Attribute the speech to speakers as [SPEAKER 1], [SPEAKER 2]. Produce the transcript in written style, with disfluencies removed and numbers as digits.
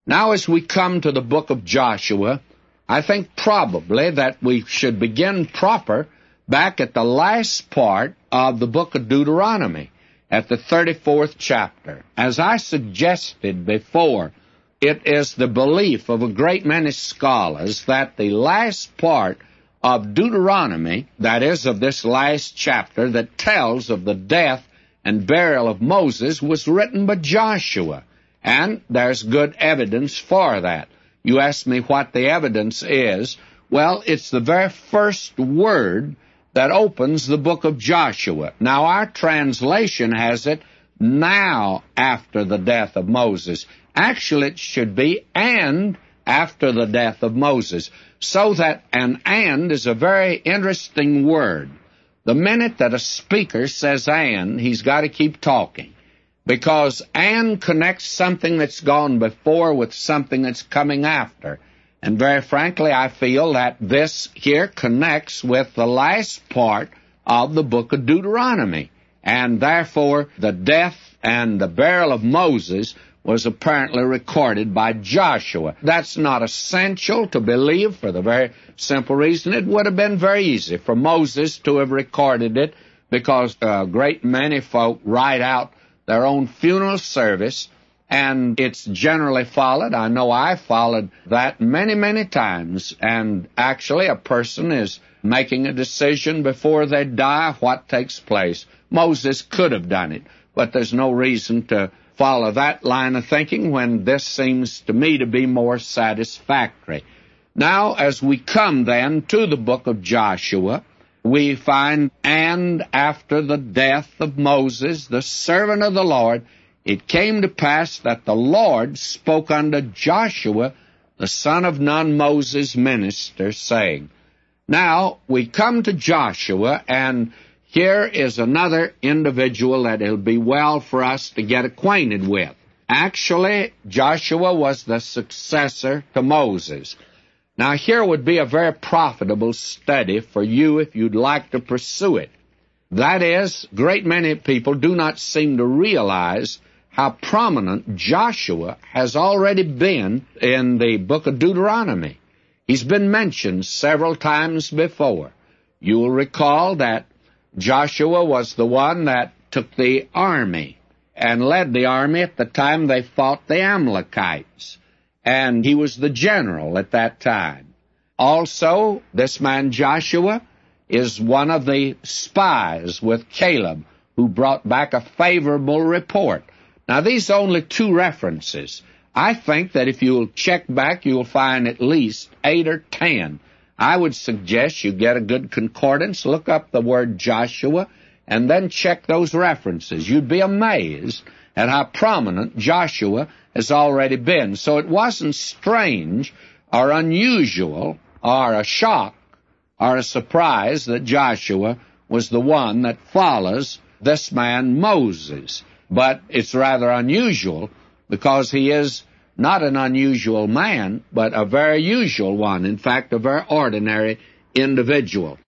[SPEAKER 1] Now, as we come to the book of Joshua, I think probably that we should begin proper back at the last part of the book of Deuteronomy, at the 34th chapter. As I suggested before, it is the belief of a great many scholars that the last part of Deuteronomy, that is, of this last chapter that tells of the death and burial of Moses, was written by Joshua. And there's good evidence for that. You ask me what the evidence is. Well, it's the very first word that opens the book of Joshua. Now, our translation has it, now after the death of Moses. Actually, it should be, and after the death of Moses. So that an and is a very interesting word. The minute that a speaker says and, he's got to keep talking. Because and connects something that's gone before with something that's coming after. And very frankly, I feel that this here connects with the last part of the book of Deuteronomy. And therefore, the death and the burial of Moses was apparently recorded by Joshua. That's not essential to believe for the very simple reason it would have been very easy for Moses to have recorded it, because a great many folk write out their own funeral service, and it's generally followed. I know I followed that many, many times, and actually a person is making a decision before they die what takes place. Moses could have done it, but there's no reason to follow that line of thinking when this seems to me to be more satisfactory. Now, as we come then to the book of Joshua, we find, and after the death of Moses, the servant of the Lord, it came to pass that the Lord spoke unto Joshua, the son of Nun, Moses' minister, saying. Now, we come to Joshua, and here is another individual that it'll be well for us to get acquainted with. Actually, Joshua was the successor to Moses. Now, here would be a very profitable study for you if you'd like to pursue it. That is, a great many people do not seem to realize how prominent Joshua has already been in the book of Deuteronomy. He's been mentioned several times before. You'll recall that Joshua was the one that took the army and led the army at the time they fought the Amalekites. And he was the general at that time. Also, this man Joshua is one of the spies with Caleb who brought back a favorable report. Now, these are only two references. I think that if you'll check back, you'll find at least 8 or 10. I would suggest you get a good concordance, look up the word Joshua, and then check those references. You'd be amazed at how prominent Joshua has already been. So it wasn't strange or unusual or a shock or a surprise that Joshua was the one that follows this man Moses. But it's rather unusual because he is not an unusual man, but a very usual one. In fact, a very ordinary individual.